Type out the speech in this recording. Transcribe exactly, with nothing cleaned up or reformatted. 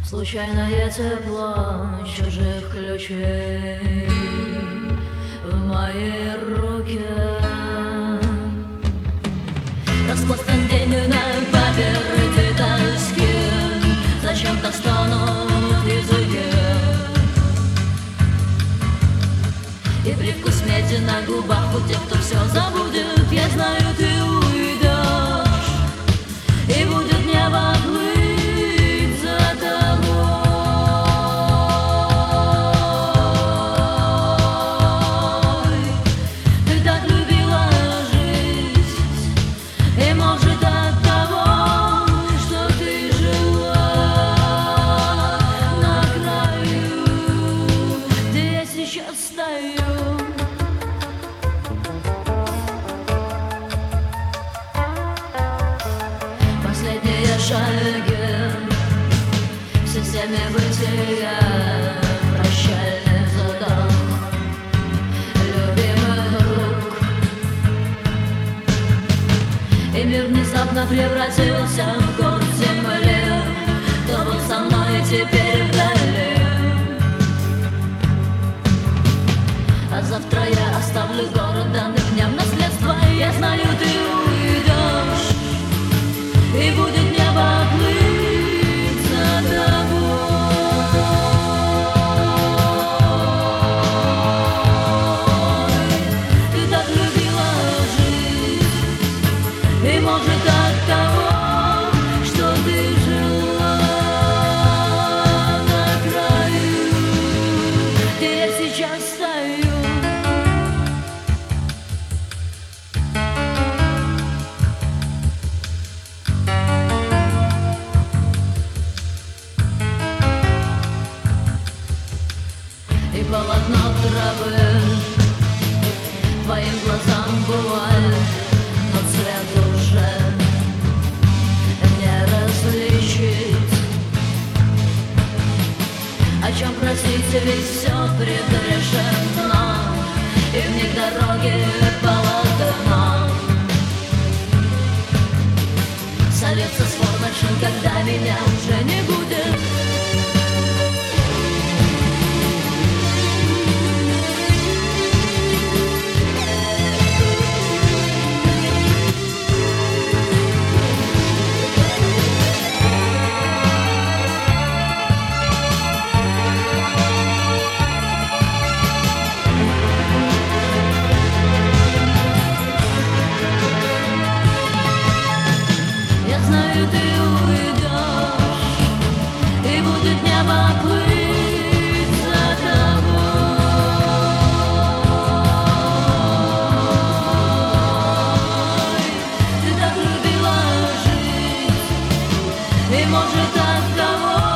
Случайное тепло чужих ключей в моей руке. Распластан день на паперти тоски, зачем-то стонут языки, и привкус меди на губах у тех, кто все забудет. Я знаю, ты уйдешь, и будет небо плыть за тобой. Ты так любила жизнь, и может от того, что ты жила на краю, где я сейчас стою. Последние шаги в системе бытия, прощальный вздох любимых рук, и мир внезапно превратился в город земли. Кто был со мной теперь вдали, а завтра я оставлю город данных дням в наследство. Я знаю, ты уйдешь, и будет небо плыть за тобой. Ты так любила жизнь, и может от того, что ты жила на краю, где я сейчас стою. И полотно травы твоим глазам вуаль, но цвет уже не различить. О чем просить, ведь все предрешено, и в них дороги полотно сольется с формочем, когда меня уже не будет. Я знаю, ты уйдешь, и будет небо плыть за тобой. Ты так любила жизнь, и может от того,